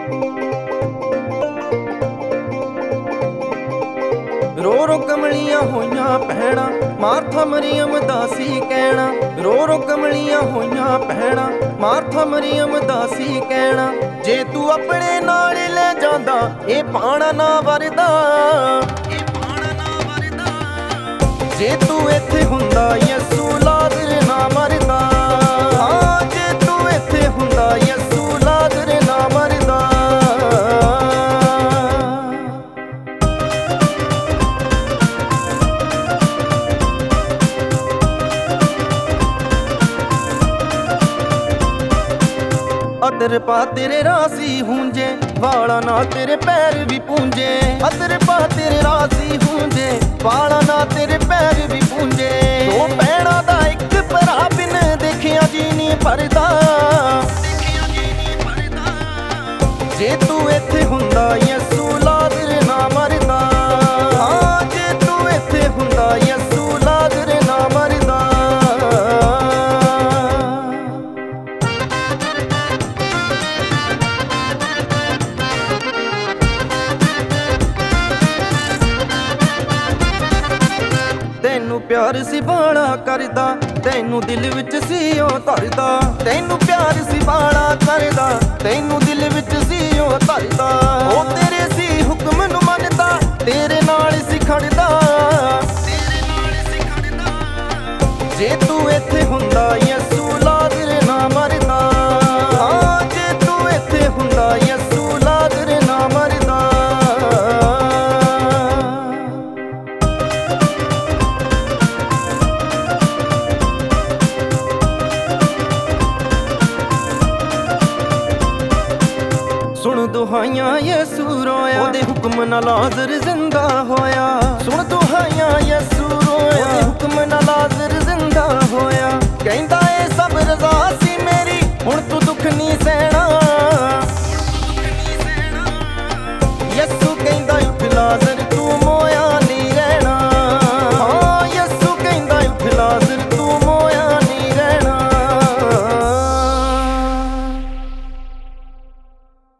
रो रो कमलियां होइयां भैणां मार्था मरियम दा सी कहना। रो रो कमलियां होइयां भैणां मार्था मरियम दा सी कहना। जे तू अपने नाल ले जांदा ए पाणा ना वरदा, जे तू इत्थे हुंदा यसू लाज़र ना मरदा। हाँ जे तू इत्थे हुंदा यसू लाज़र ना मरदा। अतर पा तेरे रासी हूंजे वाला ना तेरे पैर भी पूंजे। अतर पा तेरे रासी हूंजे वाला ना तेरे पैर भी पूंजे। दो भैणां दा इक भरा बिन देखिया जी नहीं भरदा। जे तू इत्थे हुंदा यसू लाज़र ना मरदा। हाँ जे तू इत्थे हुंदा यसू लाज़र ना मरदा। ਤੈਨੂੰ ਪਿਆਰ ਸੀ ਬਾਲਾ ਕਰਦਾ, ਤੈਨੂੰ ਦਿਲ ਵਿੱਚ ਸੀ ਉਹ ਧਰਦਾ। ਤੈਨੂੰ ਪਿਆਰ ਸੀ ਬਾਲਾ ਕਰਦਾ, ਤੈਨੂੰ ਦਿਲ ਵਿੱਚ ਸੀ ਉਹ ਧਰਦਾ। ਉਹ ਤੇਰੇ ਸੀ ਹੁਕਮ ਨੂੰ ਮੰਨਦਾ, ਤੇਰੇ ਨਾਲ ਸੀ ਖੜਦਾ। ਜੇ ਤੂੰ ਇੱਥੇ ਹੁੰਦਾ ਯਸੂ ਲਾਜ਼ਰ ਨਾ ਮਰਦਾ। ਹਾਂ ਜੇ ਤੂੰ ਇੱਥੇ ਹੁੰਦਾ ਯਸੂ ਲਾਜ਼ਰ ਨਾ ਮਰਦਾ। सुन दुहाइयां यसू रोया, ओदे हुक्म नाल लाज़र जिंदा होया। सुन दुहाइयां यसू